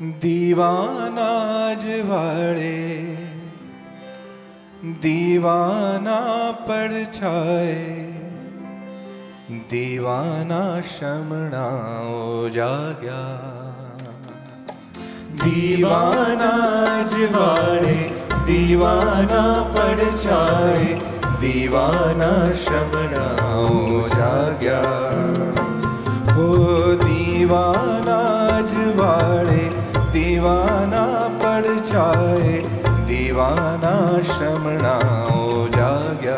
दीवाना जवाड़े दीवाना परछाए दीवाना शमणा हो जाग्या। दीवाना जवाड़े दीवाना परछाए दीवाना शमणा हो जाग्या। हो दीवाना जवाड़े दीवाना परछाए दीवाना शमणा हो जाग्या।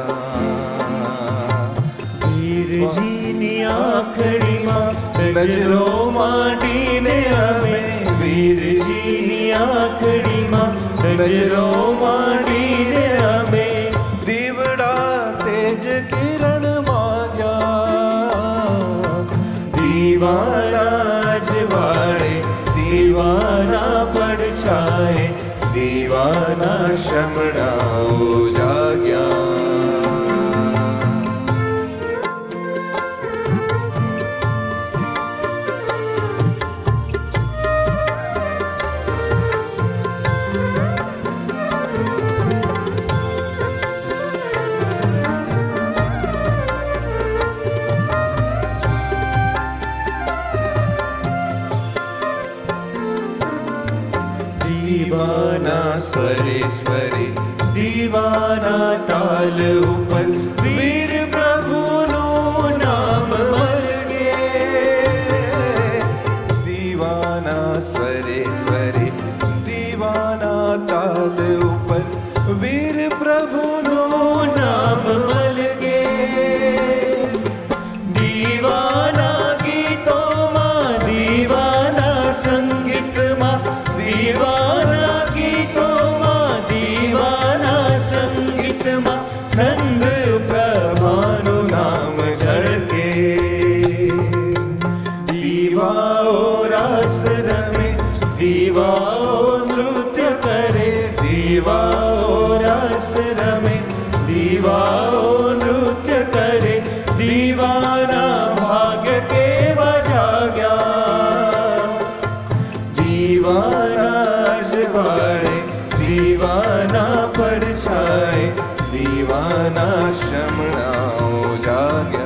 वीर जी नी आखड़ी मां नजरों माटी ने हमें। वीर जी नी आखड़ी मां नजरों माटी ने हमें। दीवड़ा तेज किरण मांग्या दीवाना जवाड़े दीवाना परछाए दीवाना शमणा हो जाग्या। दीवाना स्वरे स्वरे दीवाना ताल ऊपर वीर प्रभु नो नाम मल गे। दीवाना स्वरे स्वरे दीवाना ताल ऊपर वीर प्रभु नो नाम मल गे। दीवाना गीतों मां दीवाना संगीत मां दीवाना गीतों मां दीवाना संगीत मां नंद प्रभानु नाम झड़के। दीवाओ रास रमे दीवाओ नृत्य करे दीवाओ रास रमे दीवाओ नृत्य करे दीवाना भाग्य के बजाग्या। दीवाना जवाड़े दीवाना परछाए दीवाना शमणा हो जाग्या।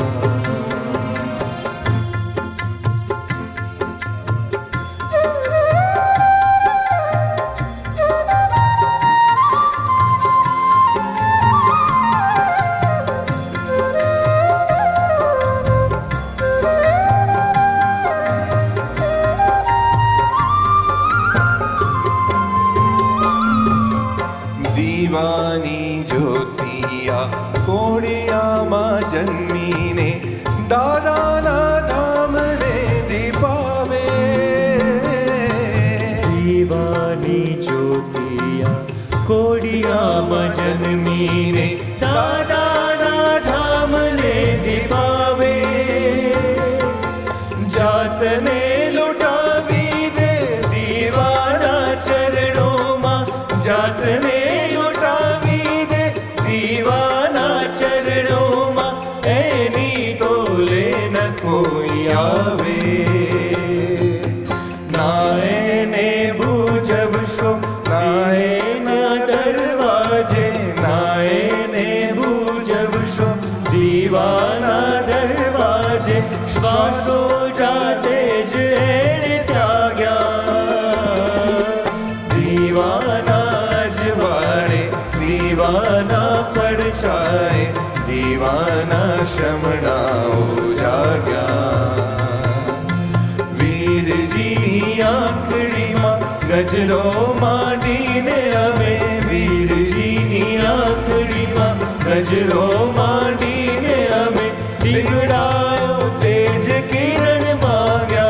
दीवानी ज्योतिया कोड़िया मां जन्मी ने दादा ना धाम ने दीपावे। दीवानी ज्योतिया कोड़िया मां जन्मी ने दादा ना धाम ने दीपावे। जात ने लुटावी दे दीवाना चरणों मां जात ने दीवाना चरणों मां ऐनी तोले न कोई आवे। नाए ने बूझब शो नाए न दरवाजे नाए ने बूझब शो दीवाना दरवाजे। श्वासो जाते जेड़ त्याग्या दीवाना जवाड़े दीवाना परछाए दीवाना शमणा हो जाग्या। वीर जी नी आखड़ी मां नजरों माटी ने हमें। वीर जी नी आखड़ी मां नजरों माटी ने हमें। बिगड़ायो तेज किरण मांग्या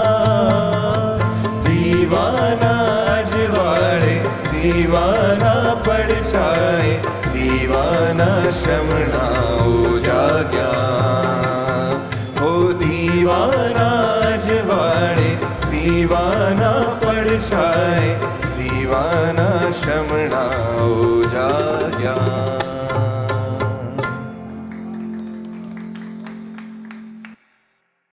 दीवाना जवाड़े दीवाना परछाए दीवाना शमणा हो जाग्या। हो दीवाना जवाड़े दीवाना परछाए दीवाना शमणा